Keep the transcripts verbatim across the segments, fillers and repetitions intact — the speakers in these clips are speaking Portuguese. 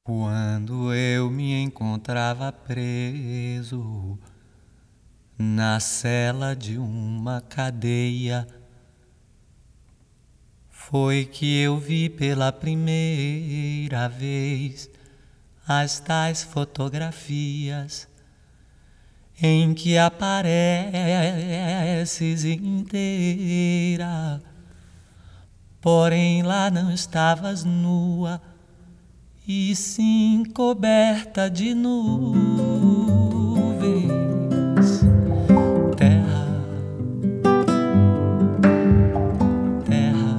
Quando eu me encontrava preso na cela de uma cadeia, foi que eu vi pela primeira vez as tais fotografias em que apareces inteira, porém lá não estavas nua, e sim coberta de nuvens. Terra, terra,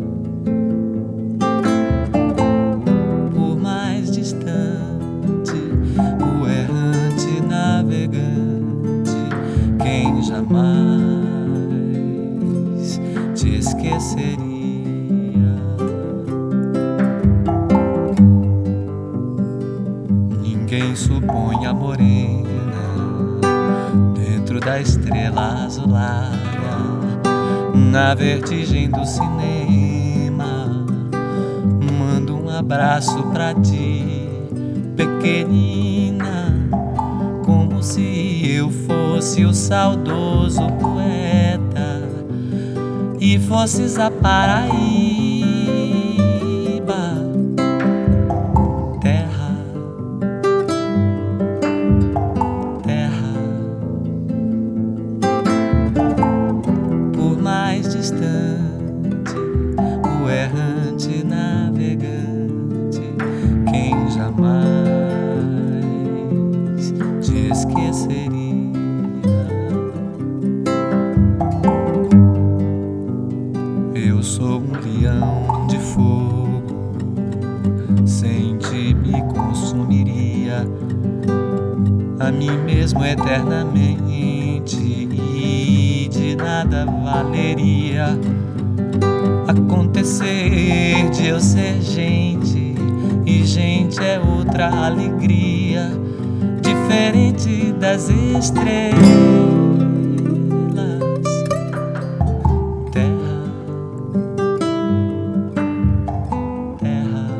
por mais distante, o errante navegante, quem jamais te esqueceria. Quem supõe a morena dentro da estrela azulada, na vertigem do cinema, mando um abraço pra ti, pequenina, como se eu fosse o saudoso poeta e fosses a Paraíba. Distante, o errante navegante, quem jamais te esqueceria. Eu sou um leão de fogo, sem ti me consumiria a mim mesmo eternamente, e de nada valeria acontecer de eu ser gente, e gente é outra alegria, diferente das estrelas. Terra, terra,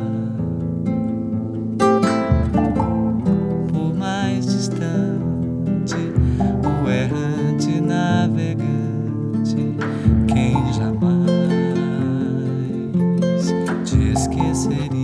por mais distante, o errante navegante, quem jamais te esqueceria.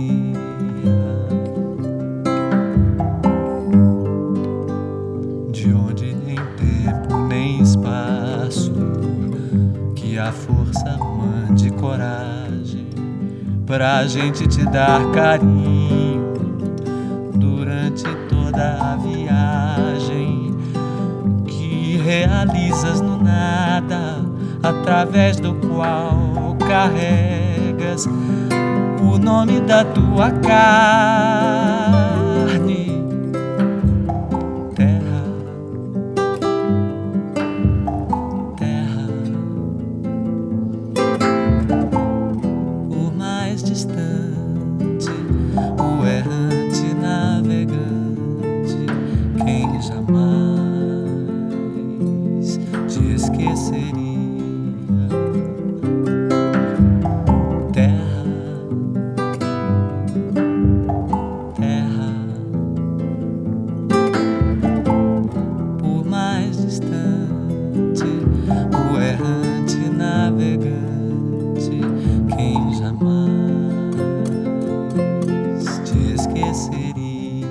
De onde nem tempo nem espaço, que a força mande coragem pra gente te dar carinho durante toda a viagem que realizas no nada, através do qual carregas o nome da tua carne. Terra, terra, por mais distante, o errante navegante, quem jamais te esqueceria. Terra, terra, por mais distante, o errante navegante, quem jamais te esqueceria.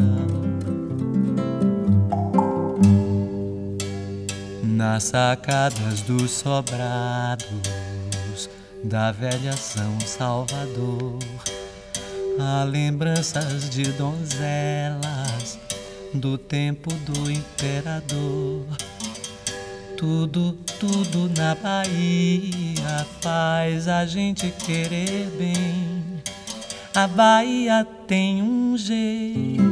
Nas sacadas dos sobrados da velha São Salvador, há lembranças de donzelas do tempo do imperador. Tudo, tudo na Bahia faz a gente querer bem. A Bahia tem um jeito.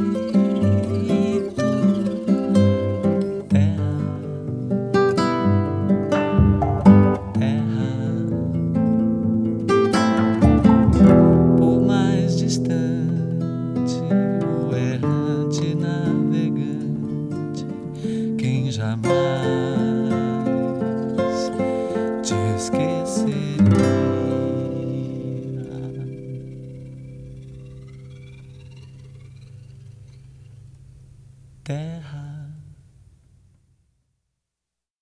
Quem jamais te esqueceria. terra.